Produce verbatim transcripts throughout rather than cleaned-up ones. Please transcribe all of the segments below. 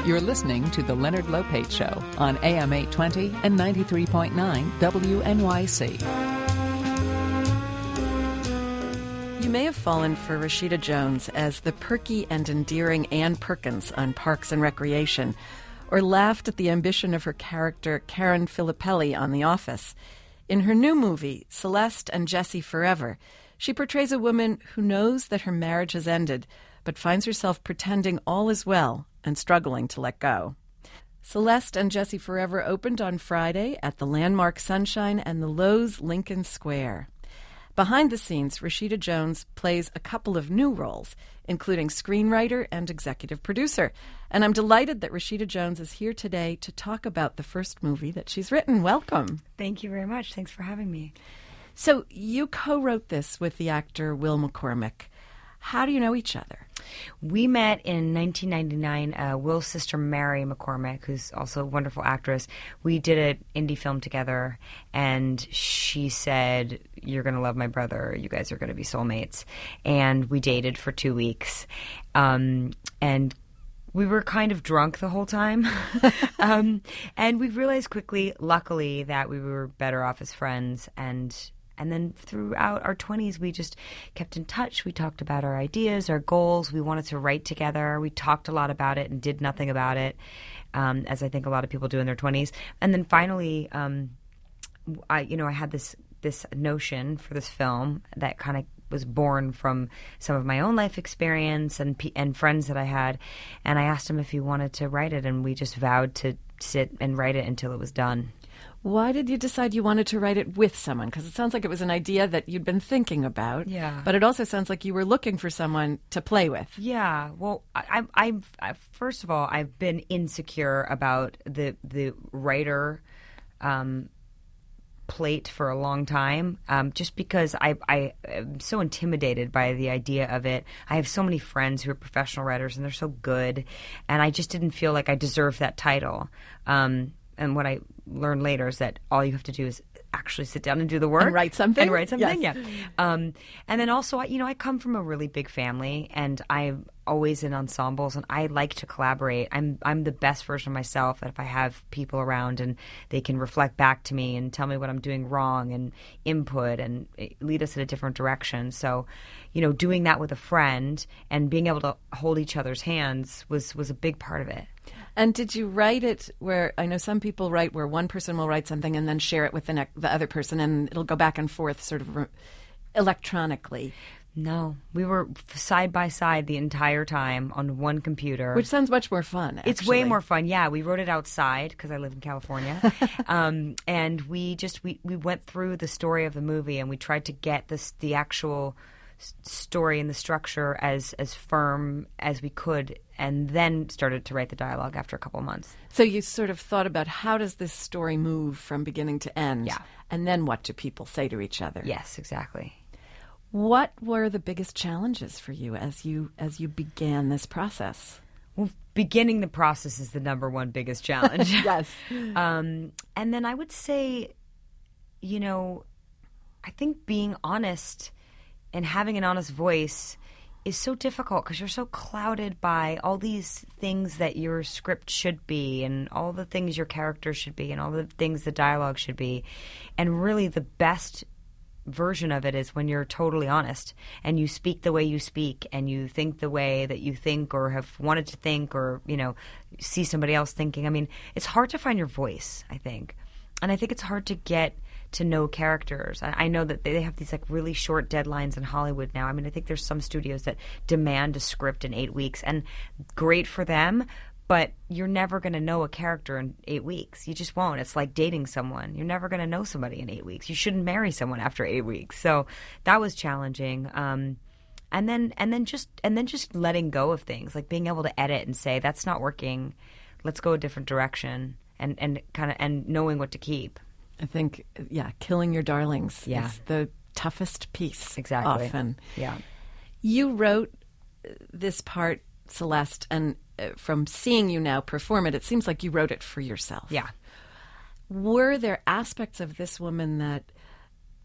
You're listening to The Leonard Lopate Show on A M eight twenty and ninety-three point nine W N Y C. You may have fallen for Rashida Jones as the perky and endearing Ann Perkins on Parks and Recreation, or laughed at the ambition of her character Karen Filippelli on The Office. In her new movie, Celeste and Jesse Forever, she portrays a woman who knows that her marriage has ended, but finds herself pretending all is well and struggling to let go. Celeste and Jesse Forever opened on Friday at the Landmark Sunshine and the Lowe's Lincoln Square. Behind the scenes, Rashida Jones plays a couple of new roles, including screenwriter and executive producer. And I'm delighted that Rashida Jones is here today to talk about the first movie that she's written. Welcome. Thank you very much. Thanks for having me. So you co-wrote this with the actor Will McCormick. How do you know each other? We met in nineteen ninety-nine. Uh, Will's sister, Mary McCormick, who's also a wonderful actress, we did an indie film together, and she said, "You're going to love my brother. You guys are going to be soulmates." And we dated for two weeks. Um, and we were kind of drunk the whole time. um, and we realized quickly, luckily, that we were better off as friends. And And then throughout our twenties, we just kept in touch. We talked about our ideas, our goals. We wanted to write together. We talked a lot about it and did nothing about it, um, as I think a lot of people do in their twenties. And then finally, um, I, you know, I had this this notion for this film that kind of was born from some of my own life experience and and friends that I had. And I asked him if he wanted to write it, and we just vowed to sit and write it until it was done. Why did you decide you wanted to write it with someone? Because it sounds like it was an idea that you'd been thinking about. Yeah. But it also sounds like you were looking for someone to play with. Yeah. Well, I, I, I first of all, I've been insecure about the the writer um, plate for a long time, um, just because I, I am so intimidated by the idea of it. I have so many friends who are professional writers, and they're so good, and I just didn't feel like I deserved that title. Um, And what I learned later is that all you have to do is actually sit down and do the work. And write something. And write something, yes. yeah. Um, and then also, you know, I come from a really big family, and I'm always in ensembles, and I like to collaborate. I'm I'm the best version of myself if I have people around and they can reflect back to me and tell me what I'm doing wrong and input and lead us in a different direction. So, you know, doing that with a friend and being able to hold each other's hands was, was a big part of it. And did you write it where, I know some people write where one person will write something and then share it with the, ne- the other person, and it'll go back and forth sort of re- electronically. No, we were side by side the entire time on one computer. Which sounds much more fun, actually. It's way more fun, yeah. We wrote it outside because I live in California. um, and we just, we, we went through the story of the movie, and we tried to get this, the actual story and the structure as as firm as we could, and then started to write the dialogue after a couple of months. So you sort of thought about, how does this story move from beginning to end? Yeah. And then what do people say to each other? Yes, exactly. What were the biggest challenges for you as you as you began this process? Well, beginning the process is the number one biggest challenge. Yes. Um, and then I would say, you know, I think being honest and having an honest voice is so difficult because you're so clouded by all these things that your script should be, and all the things your character should be, and all the things the dialogue should be. And really the best version of it is when you're totally honest and you speak the way you speak and you think the way that you think or have wanted to think, or, you know, see somebody else thinking. I mean, it's hard to find your voice, I think. And I think it's hard to get to know characters. I know that they have these like really short deadlines in Hollywood now. I mean, I think there's some studios that demand a script in eight weeks, and great for them, but you're never going to know a character in eight weeks. You just won't. It's like dating someone. You're never going to know somebody in eight weeks. You shouldn't marry someone after eight weeks. So that was challenging. Um, and then and then just and then just letting go of things, like being able to edit and say, that's not working. Let's go a different direction, and and kind of and knowing what to keep. I think, yeah, killing your darlings yeah. is the toughest piece. Exactly. Often. Yeah. You wrote this part, Celeste, and uh, from seeing you now perform it, it seems like you wrote it for yourself. Yeah. Were there aspects of this woman that uh,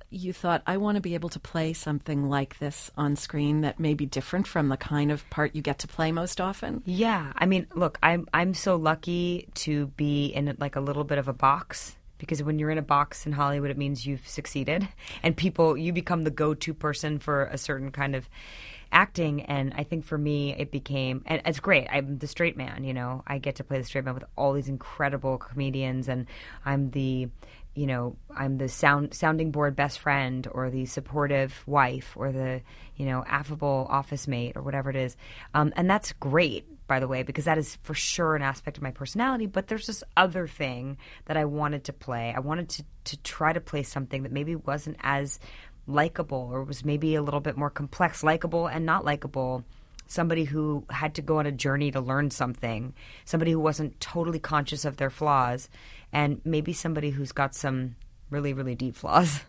you thought, I want to be able to play something like this on screen that may be different from the kind of part you get to play most often? Yeah. I mean, look, I'm I'm so lucky to be in like a little bit of a box, because when you're in a box in Hollywood, it means you've succeeded, and people, you become the go-to person for a certain kind of acting. And I think for me, it became, and it's great. I'm the straight man, you know, I get to play the straight man with all these incredible comedians, and I'm the, you know, I'm the sound sounding board best friend, or the supportive wife, or the, you know, affable office mate, or whatever it is. Um, and that's great, by the way, because that is for sure an aspect of my personality. But there's this other thing that I wanted to play. I wanted to, to try to play something that maybe wasn't as likable, or was maybe a little bit more complex, likable and not likable. Somebody who had to go on a journey to learn something, somebody who wasn't totally conscious of their flaws, and maybe somebody who's got some really, really deep flaws.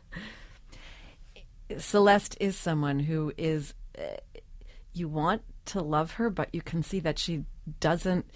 Celeste is someone who is, uh, you want to love her, but you can see that she doesn't.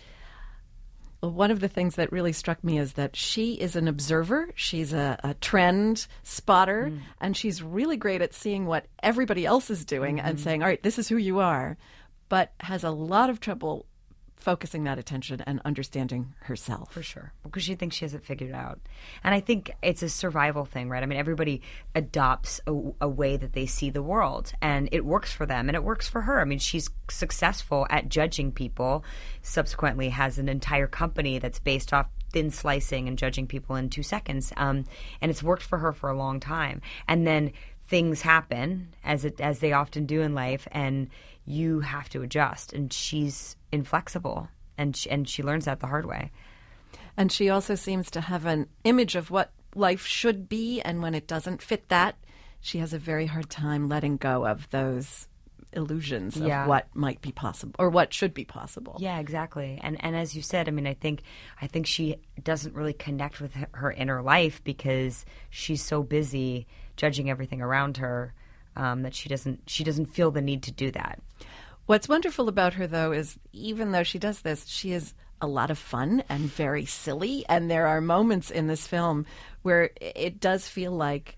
One of the things that really struck me is that she is an observer. She's a, a trend spotter, mm. and she's really great at seeing what everybody else is doing mm-hmm. and saying, all right, this is who you are, but has a lot of trouble focusing that attention and understanding herself. For sure. Because she thinks she has it figured out. And I think it's a survival thing, right? I mean, everybody adopts a, a way that they see the world, and it works for them and it works for her. I mean, she's successful at judging people, subsequently has an entire company that's based off thin slicing and judging people in two seconds. Um, and it's worked for her for a long time. And then things happen, as it as they often do in life, and you have to adjust. And she's inflexible, and she, and she learns that the hard way. And she also seems to have an image of what life should be, and when it doesn't fit that, she has a very hard time letting go of those illusions of yeah. what might be possible, or what should be possible. Yeah, exactly. And and as you said, I mean, I think I think she doesn't really connect with her, her inner life, because she's so busy judging everything around her um, that she doesn't she doesn't feel the need to do that. What's wonderful about her, though, is even though she does this, she is a lot of fun and very silly. And there are moments in this film where it does feel like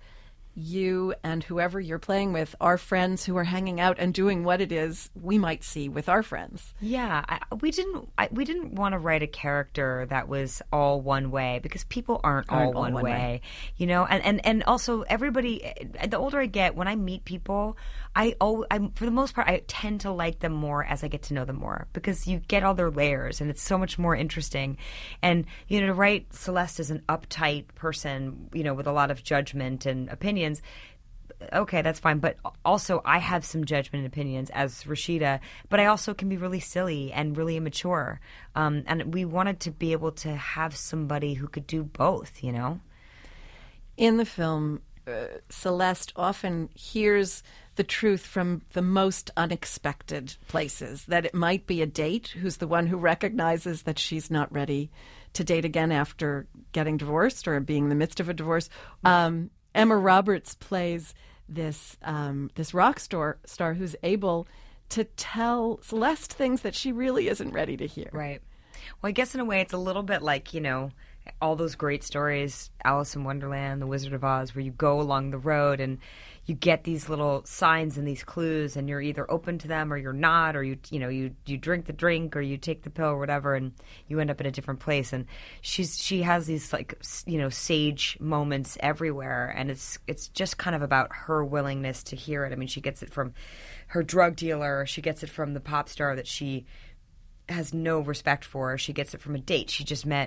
you and whoever you're playing with are friends who are hanging out and doing what it is we might see with our friends. Yeah, I, we didn't I, we didn't want to write a character that was all one way, because people aren't, aren't all, all one, one way, way, you know. And, and and also everybody. The older I get, when I meet people, I oh, I for the most part I tend to like them more as I get to know them more, because you get all their layers, and it's so much more interesting. And you know, to write Celeste as an uptight person, you know, with a lot of judgment and opinions. Okay, that's fine. But also, I have some judgment and opinions as Rashida, but I also can be really silly and really immature. Um, and we wanted to be able to have somebody who could do both, you know? In the film, uh, Celeste often hears the truth from the most unexpected places, that it might be a date who's the one who recognizes that she's not ready to date again after getting divorced or being in the midst of a divorce. Um Emma Roberts plays this um, this rock star star who's able to tell Celeste things that she really isn't ready to hear. Right. Well, I guess in a way it's a little bit like, you know, all those great stories, Alice in Wonderland, The Wizard of Oz, where you go along the road and you get these little signs and these clues, and you're either open to them or you're not, or you you know you you drink the drink or you take the pill or whatever, and you end up in a different place. And she's she has these like you know sage moments everywhere, and it's it's just kind of about her willingness to hear it. I mean, she gets it from her drug dealer, she gets it from the pop star that she has no respect for, she gets it from a date she just met.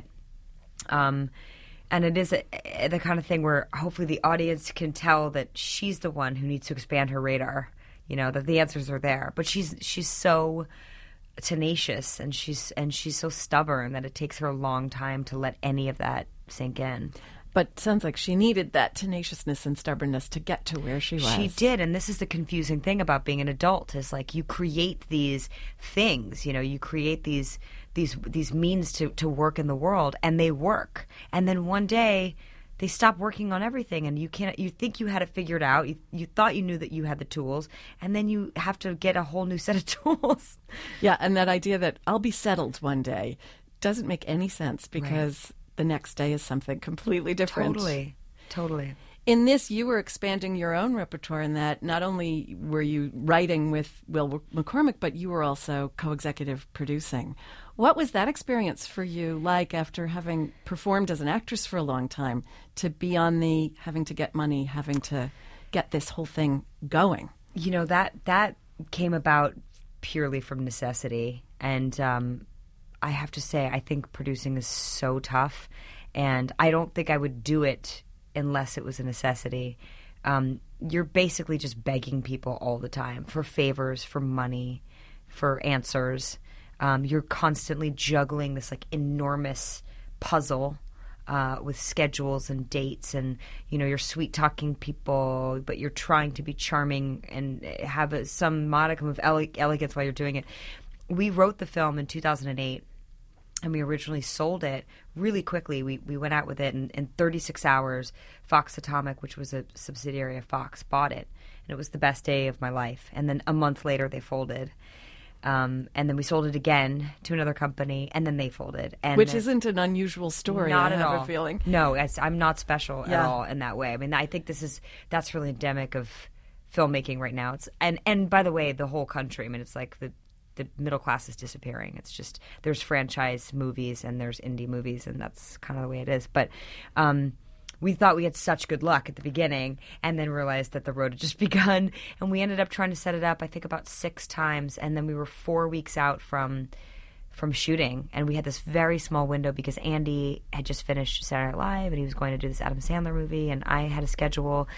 Um, And it is a, a, the kind of thing where hopefully the audience can tell that she's the one who needs to expand her radar, you know, that the answers are there. But she's she's so tenacious, and she's and she's so stubborn that it takes her a long time to let any of that sink in. But it sounds like she needed that tenaciousness and stubbornness to get to where she was. She did, and this is the confusing thing about being an adult, is like you create these things, you know, you create these these these means to, to work in the world, and they work. And then one day they stop working on everything, and you can't you think you had it figured out. You, you thought you knew that you had the tools, and then you have to get a whole new set of tools. Yeah, and that idea that I'll be settled one day doesn't make any sense, because right. the next day is something completely different. Totally. Totally. In this, you were expanding your own repertoire in that not only were you writing with Will McCormick, but you were also co-executive producing. What was that experience for you like after having performed as an actress for a long time to be on the having to get money, having to get this whole thing going? You know, that that came about purely from necessity. And um, I have to say, I think producing is so tough. And I don't think I would do it unless it was a necessity. Um, you're basically just begging people all the time for favors, for money, for answers. Um, you're constantly juggling this like enormous puzzle uh, with schedules and dates, and you know you're sweet talking people, but you're trying to be charming and have a, some modicum of ele- elegance while you're doing it. We wrote the film in two thousand eight. And we originally sold it really quickly. We we went out with it in, in thirty-six hours. Fox Atomic, which was a subsidiary of Fox, bought it. And it was the best day of my life. And then a month later, they folded. Um, and then we sold it again to another company, and then they folded. And Which then, isn't an unusual story, not I at have all. a feeling. No, it's, I'm not special Yeah. at all in that way. I mean, I think this is that's really endemic of filmmaking right now. It's and, and by the way, the whole country. I mean, it's like the the middle class is disappearing. It's just there's franchise movies and there's indie movies, and that's kind of the way it is. But um, we thought we had such good luck at the beginning, and then realized that the road had just begun. And we ended up trying to set it up, I think, about six times, and then we were four weeks out from from shooting, and we had this very small window because Andy had just finished Saturday Night Live, and he was going to do this Adam Sandler movie, and I had a schedule,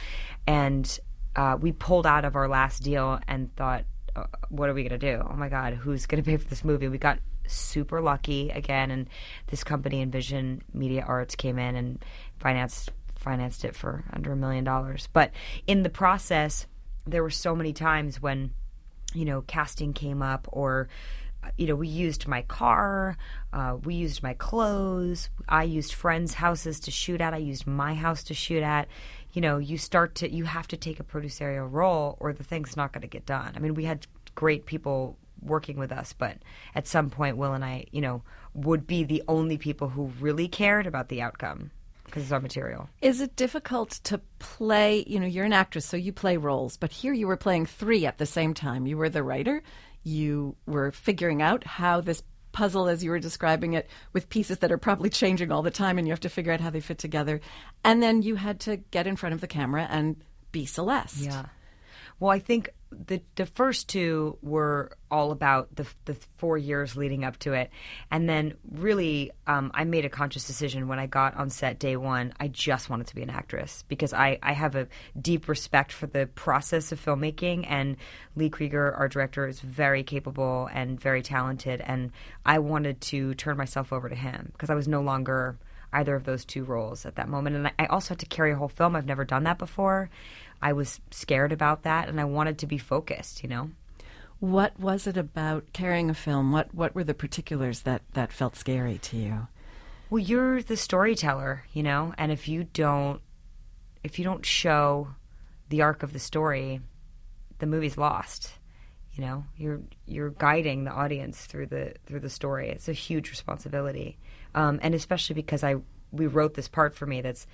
and uh, we pulled out of our last deal and thought, what are we going to do? Oh my God, who's going to pay for this movie? We got super lucky again, and this company, Envision Media Arts, came in and financed financed it for under a million dollars. But in the process, there were so many times when, you know, casting came up, or, you know, we used my car, uh, we used my clothes, I used friends' houses to shoot at, I used my house to shoot at. You know, you start to, you have to take a producerial role or the thing's not going to get done. I mean, we had great people working with us, but at some point, Will and I, you know, would be the only people who really cared about the outcome because it's our material. Is it difficult to play, you know, you're an actress, so you play roles, but here you were playing three at the same time. You were the writer, you were figuring out how this puzzle, as you were describing it, with pieces that are probably changing all the time, and you have to figure out how they fit together. And then you had to get in front of the camera and be Celeste. Yeah. Well, I think the the first two were all about the the four years leading up to it, and then really, um, I made a conscious decision when I got on set day one. I just wanted to be an actress because I, I have a deep respect for the process of filmmaking, and Lee Krieger, our director, is very capable and very talented, and I wanted to turn myself over to him because I was no longer either of those two roles at that moment, and I, I also had to carry a whole film. I've never done that before. I was scared about that, and I wanted to be focused, you know. What was it about carrying a film? What what were the particulars that, that felt scary to you? Well, you're the storyteller, you know, and if you don't if you don't show the arc of the story, the movie's lost. You know, you're you're guiding the audience through the through the story. It's a huge responsibility, um, and especially because I we wrote this part for me that's,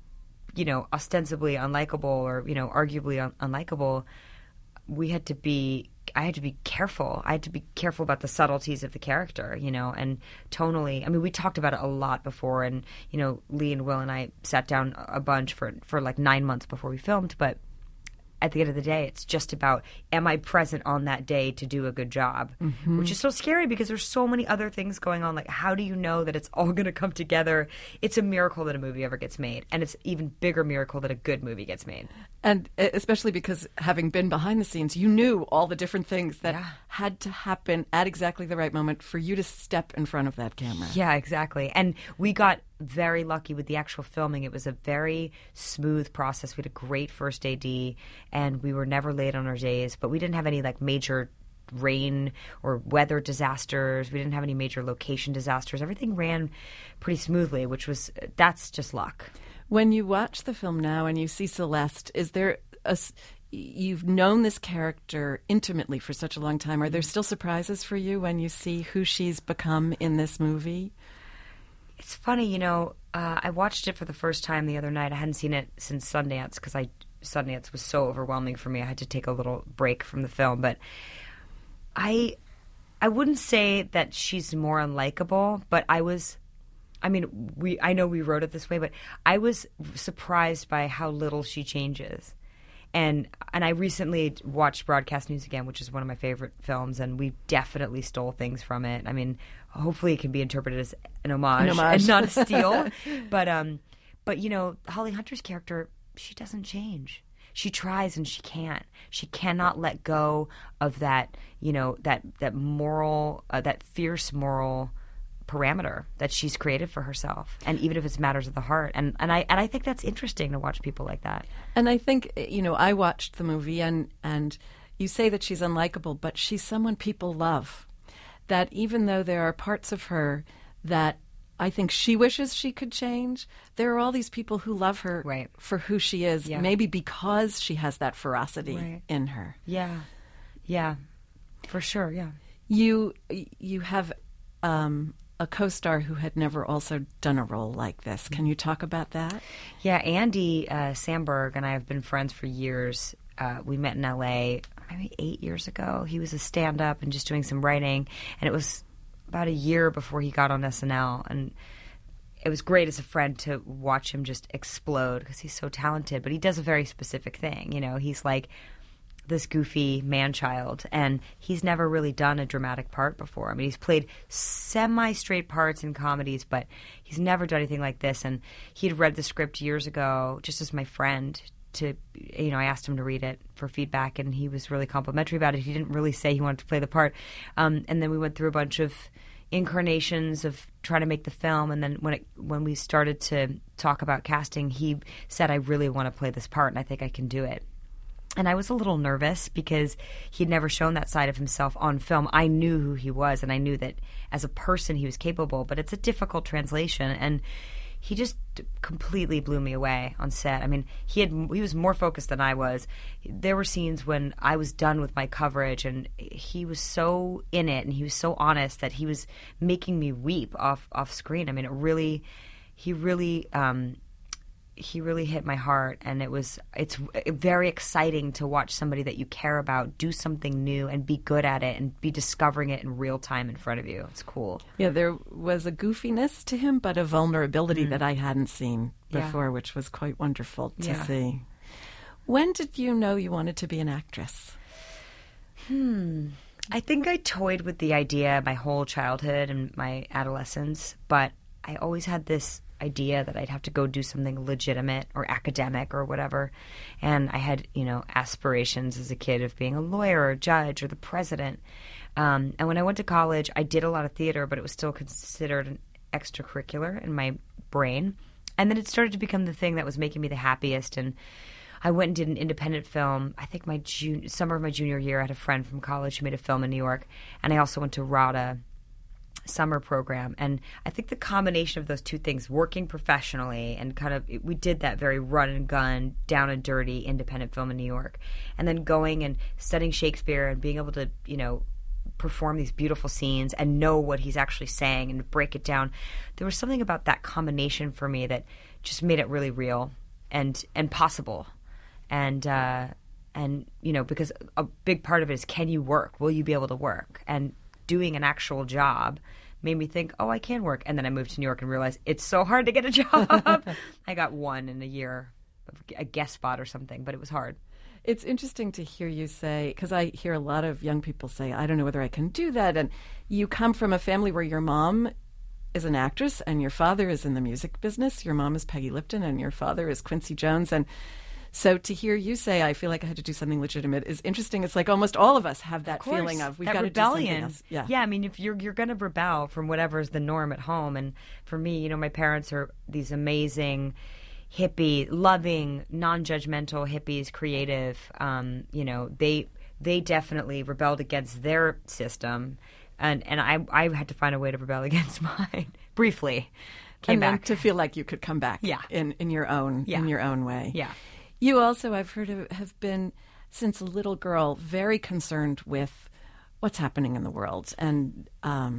you know, ostensibly unlikable or, you know, arguably un- unlikable. We had to be, I had to be careful. I had to be careful about the subtleties of the character, you know, and tonally. I mean, we talked about it a lot before, and, you know, Lee and Will and I sat down a bunch for, for like nine months before we filmed, but at the end of the day, it's just about, am I present on that day to do a good job? Mm-hmm. Which is so scary because there's so many other things going on. Like, how do you know that it's all going to come together? It's a miracle that a movie ever gets made. And it's even bigger miracle that a good movie gets made. And especially because having been behind the scenes, you knew all the different things that yeah. had to happen at exactly the right moment for you to step in front of that camera. Yeah, exactly. And we got very lucky with the actual filming. It was a very smooth process. We had a great first A D, and we were never late on our days, but we didn't have any like major rain or weather disasters. We didn't have any major location disasters. Everything ran pretty smoothly, which was, that's just luck. When you watch the film now and you see Celeste, is there a, you've known this character intimately for such a long time. Are there still surprises for you when you see who she's become in this movie? It's funny, you know, uh, I watched it for the first time the other night. I hadn't seen it since Sundance because I Sundance was so overwhelming for me. I had to take a little break from the film. But I I wouldn't say that she's more unlikable, but I was, I mean, we I know we wrote it this way, but I was surprised by how little she changes. And and I recently watched Broadcast News Again, which is one of my favorite films, and we definitely stole things from it. I mean, hopefully it can be interpreted as an homage, An homage. and not a steal. but um, but you know, Holly Hunter's character, she doesn't change. She tries and she can't. She cannot let go of that, you know, that that moral, uh, that fierce moral parameter that she's created for herself, and even if it's matters of the heart. And and I and I think that's interesting to watch people like that. And I think, you know, I watched the movie, and and you say that she's unlikable, but she's someone people love. That even though there are parts of her that I think she wishes she could change, there are all these people who love her Right. for who she is, Yeah. maybe because she has that ferocity Right. in her. Yeah, yeah, for sure. Yeah. You you have um, a co-star who had never also done a role like this. Can you talk about that? Yeah, Andy uh, Samberg and I have been friends for years. Uh, we met in L A maybe eight years ago. He was a stand-up and just doing some writing, and it was about a year before he got on S N L. And it was great as a friend to watch him just explode because he's so talented. But he does a very specific thing. You know, he's like this goofy man-child, and he's never really done a dramatic part before. I mean, he's played semi-straight parts in comedies, but he's never done anything like this. And he had read the script years ago, just as my friend, to, you know, I asked him to read it for feedback, and he was really complimentary about it. He didn't really say he wanted to play the part. Um, and then we went through a bunch of incarnations of trying to make the film, and then when it, when we started to talk about casting, he said, I really want to play this part, and I think I can do it. And I was a little nervous because he'd never shown that side of himself on film. I knew who he was, and I knew that as a person he was capable, but it's a difficult translation. And he just completely blew me away on set. I mean, he had he was more focused than I was. There were scenes when I was done with my coverage, and he was so in it, and he was so honest that he was making me weep off off screen. I mean, it really, he really. Um, he really hit my heart, and it was it's very exciting to watch somebody that you care about do something new and be good at it and be discovering it in real time in front of you. It's cool. Yeah, there was a goofiness to him, but a vulnerability mm. that I hadn't seen before, yeah. which was quite wonderful to yeah. see. When did you know you wanted to be an actress? Hmm. I think I toyed with the idea my whole childhood and my adolescence, but I always had this idea that I'd have to go do something legitimate or academic or whatever. And I had, you know, aspirations as a kid of being a lawyer or a judge or the president. Um, and when I went to college, I did a lot of theater, but it was still considered an extracurricular in my brain. And then it started to become the thing that was making me the happiest. And I went and did an independent film. I think my jun- summer of my junior year, I had a friend from college who made a film in New York. And I also went to RADA summer program, and I think the combination of those two things, working professionally and kind of, we did that very run and gun, down and dirty independent film in New York, and then going and studying Shakespeare and being able to, you know, perform these beautiful scenes and know what he's actually saying and break it down. There was something about that combination for me that just made it really real and and possible. And uh, and you know, because a big part of it is, can you work? Will you be able to work? And doing an actual job made me think, oh, I can work. And then I moved to New York and realized it's so hard to get a job. I got one in a year, a guest spot or something, but it was hard. It's interesting to hear you say, because I hear a lot of young people say, I don't know whether I can do that. And you come from a family where your mom is an actress and your father is in the music business. Your mom is Peggy Lipton and your father is Quincy Jones. And so to hear you say, I feel like I had to do something legitimate is interesting. It's like almost all of us have that of course, feeling of we've that got rebellion. to do something else. Yeah. yeah, I mean, if you're you're going to rebel from whatever is the norm at home. And for me, you know, my parents are these amazing, hippie, loving, non-judgmental hippies, creative. Um, you know, they they definitely rebelled against their system, and and I I had to find a way to rebel against mine briefly. Came and then back to feel like you could come back. Yeah. in in your own yeah. in your own way. Yeah. You also, I've heard, have been, since a little girl, very concerned with what's happening in the world. And um,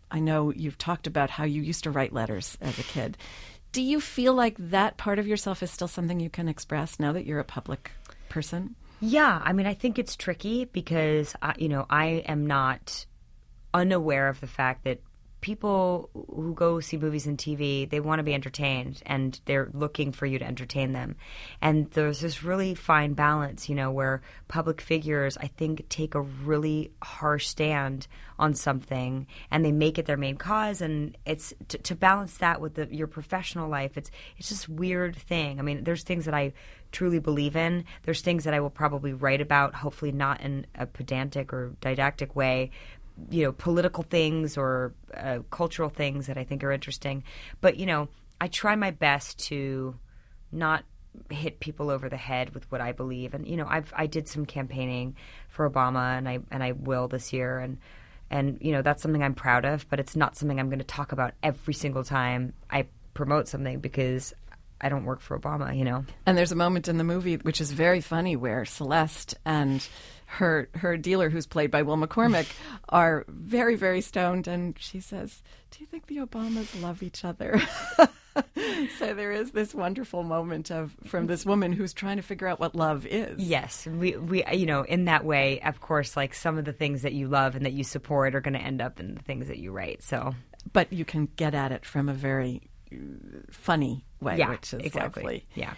I know you've talked about how you used to write letters as a kid. Do you feel like that part of yourself is still something you can express now that you're a public person? Yeah, I mean, I think it's tricky because, I, you know, I am not unaware of the fact that people who go see movies and T V, they want to be entertained, and they're looking for you to entertain them. And there's this really fine balance, you know, where public figures, I think, take a really harsh stand on something, and they make it their main cause. And it's to, to balance that with the, your professional life. It's it's just a weird thing. I mean, there's things that I truly believe in. There's things that I will probably write about, hopefully not in a pedantic or didactic way, you know, political things or uh, cultural things that I think are interesting. But, you know, I try my best to not hit people over the head with what I believe. And, you know, I've, I did some campaigning for Obama, and I and I will this year. And, and, you know, that's something I'm proud of, but it's not something I'm going to talk about every single time I promote something, because I don't work for Obama, you know. And there's a moment in the movie which is very funny where Celeste and her her dealer, who's played by Will McCormick, are very, very stoned, and she says, "Do you think the Obamas love each other?" So there is this wonderful moment of from this woman who's trying to figure out what love is. Yes, we we you know, in that way, of course, like some of the things that you love and that you support are going to end up in the things that you write. So, but you can get at it from a very funny way, yeah, which is exactly. lovely. Yeah.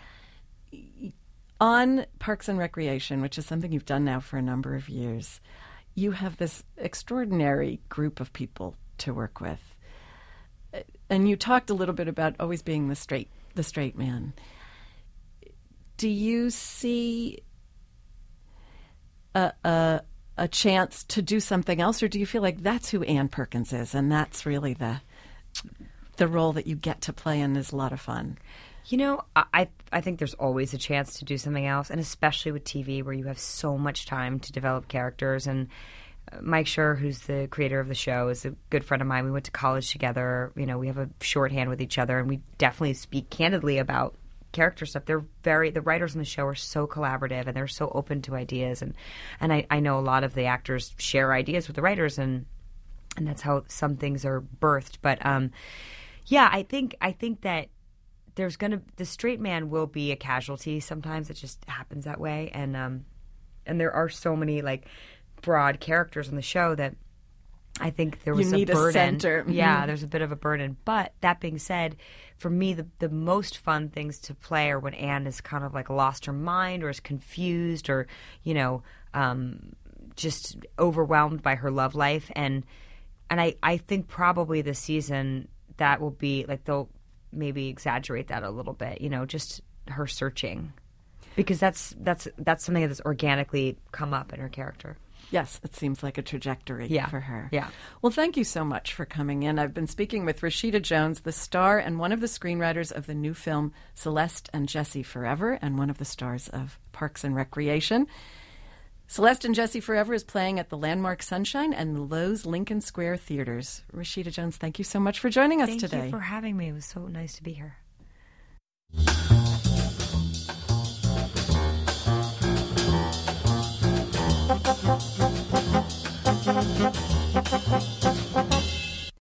On Parks and Recreation, which is something you've done now for a number of years, you have this extraordinary group of people to work with. And you talked a little bit about always being the straight the straight man. Do you see a, a, a chance to do something else, or do you feel like that's who Ann Perkins is, and that's really the the role that you get to play and is a lot of fun? You know, I I think there's always a chance to do something else, and especially with T V where you have so much time to develop characters. And Mike Schur, who's the creator of the show, is a good friend of mine. We went to college together. You know, we have a shorthand with each other, and we definitely speak candidly about character stuff. They're very the writers on the show are so collaborative, and they're so open to ideas. And and I, I know a lot of the actors share ideas with the writers, and and that's how some things are birthed. But um, yeah, I think I think that. There's gonna the straight man will be a casualty sometimes. It just happens that way, and um, and there are so many like broad characters on the show that I think there was you need a burden. A center. Mm-hmm. Yeah, there's a bit of a burden. But that being said, for me, the the most fun things to play are when Anne is kind of like lost her mind or is confused or you know um, just overwhelmed by her love life, and and I I think probably this season that will be like they'll. Maybe exaggerate that a little bit, you know, just her searching, because that's that's that's something that's organically come up in her character. Yes, it seems like a trajectory yeah. for her. Yeah. Well, thank you so much for coming in. I've been speaking with Rashida Jones, the star and one of the screenwriters of the new film Celeste and Jesse Forever, and one of the stars of Parks and Recreation. Celeste and Jesse Forever is playing at the Landmark Sunshine and the Lowe's Lincoln Square Theaters. Rashida Jones, thank you so much for joining us thank today. Thank you for having me. It was so nice to be here.